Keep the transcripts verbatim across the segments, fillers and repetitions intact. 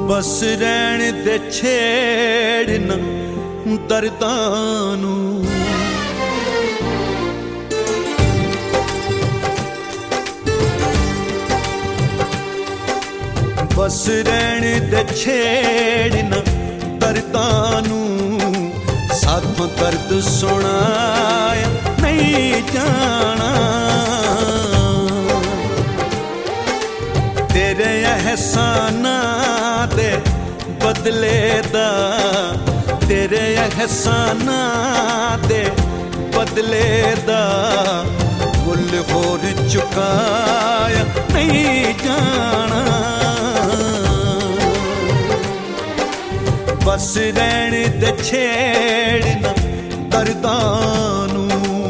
बस रहन दे छेड़ ना दर्दां नू, बस रहन दे छेड़ ना दर्दां नू, साथों दर्द सुनाया नहीं जाना। तेरे एहसाना दे बदले दा, तेरे एहसाना दे बदले दा मुल होर चुकाया नहीं जाना। बस रहन दे छेड़ ना दर्दां नू।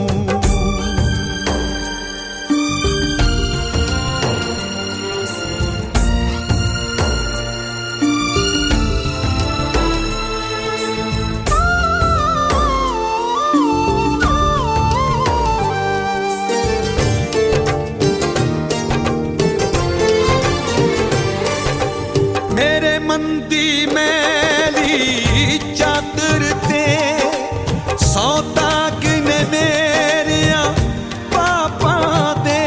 मेरे मन दी मैली चादर ते सौ दाग ने मेरिया पापा दे।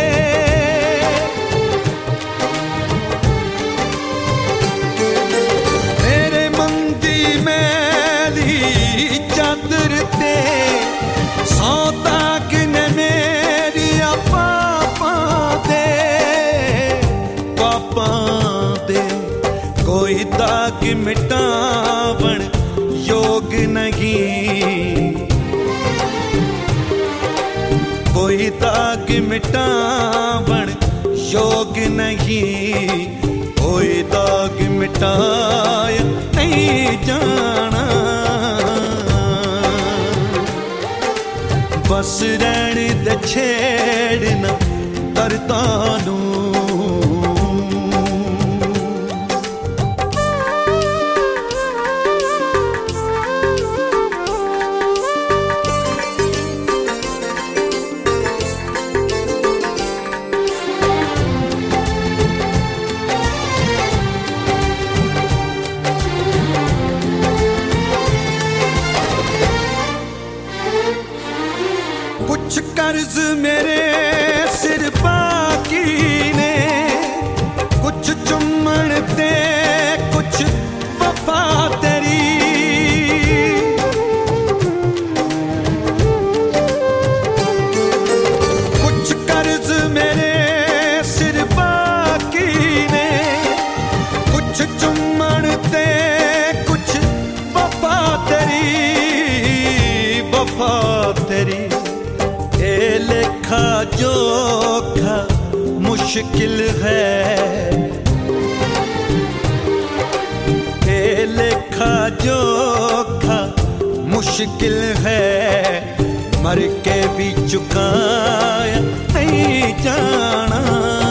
मेरे मन दी मैली चादर ते सौ दाग ने मेरिया पापा दे, पापा दे। कोई दाग मिटावण योग नहीं, कोई दाग मिटावण योग नहीं, कोई दाग मिटाया नहीं जाना। बस रहन दे छेड़ ना दर्दां नू। कुछ कर्ज मेरे सिर बाकी ने, कुछ चुम्मन ते कुछ वफा तेरी। कुछ कर्ज मेरे सिर बाकी ने, कुछ चुम्मन ते कुछ वफा तेरी, वफा तेरी। ए लेखा जोखा मुश्किल है, ए लेखा जोखा मुश्किल है, मर के भी चुकाया नहीं जाना।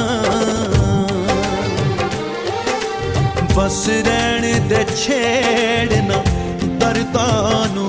बस रहन दे छेड़ ना दर्दां नू।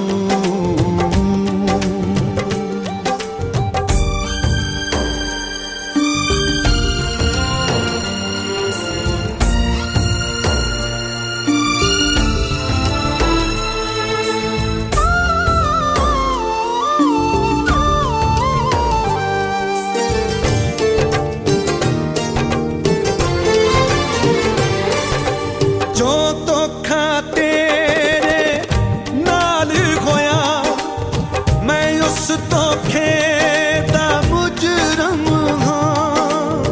जो धोखा तेरे नाल होया, मैं उस धोखे दा मुजरम हां।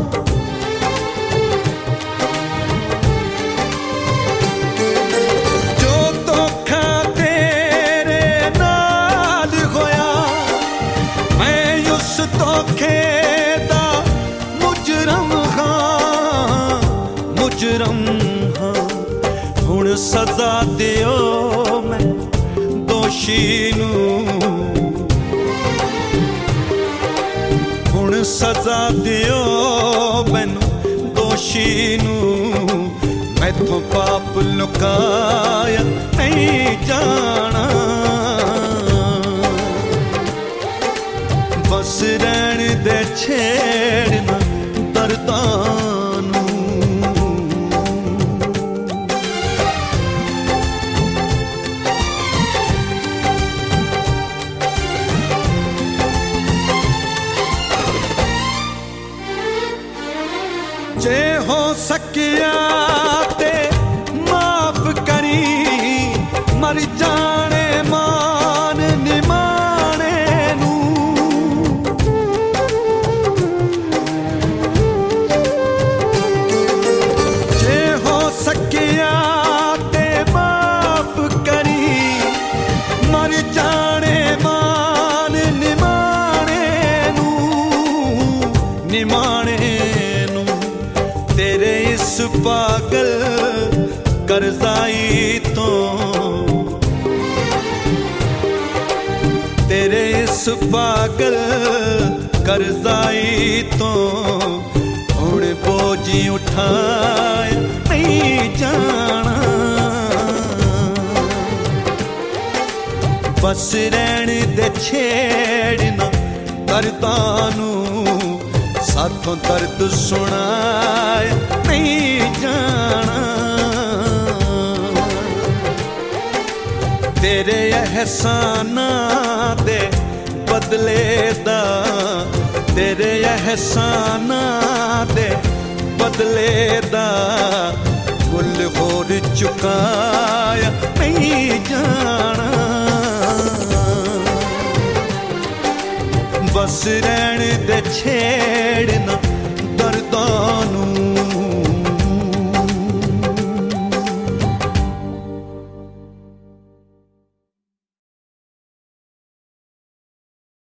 जो धोखा तेरे नाल होया, मैं उस धोखे दा मुजरम हां, मुजरम हां। हुण सजा दियो मैं दोषी नू, हुण सजा दियो मैनू दोषी नू। मैथों पाप लुकाया नहीं जाना। बस रहन दे छेड़ ना दर्दां नू। पागल करजाई तो, तेरे इस पागल करजाई तो हुण बोझी उठाए नहीं जाना। बस रहन दे छेड़ना दर्दां नू, साथों दर्द सुनाए नहीं जाना। तेरे एहसाना दे बदले दा, तेरे एहसाना दे बदले दा मुल होर चुकाया नहीं जाना। बस रहन दे छेड़ना